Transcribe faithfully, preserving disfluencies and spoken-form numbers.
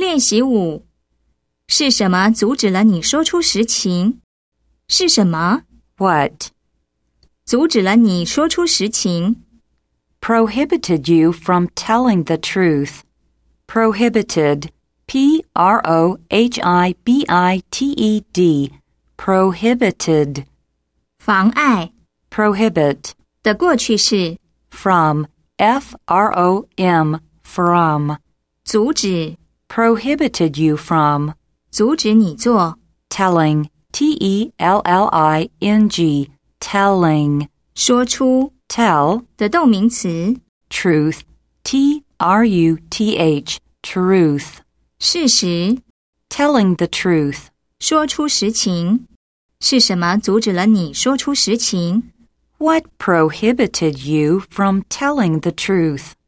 练习五，是什么阻止了你说出实情？是什么？ What? 阻止了你说出实情。 Prohibited you from telling the truth. Prohibited. P R O H I B I T E D. Prohibited. 妨碍 Prohibit. 的过去式 From. F R O M. From. 阻止 Prohibited you from. 阻止你做 Telling. T E L L I N G. Telling. 说出 Tell. 的动名词 Truth. T R U T H. Truth. 事实 Telling the truth. 说出实情。是什么阻止了你说出实情？ What prohibited you from telling the truth?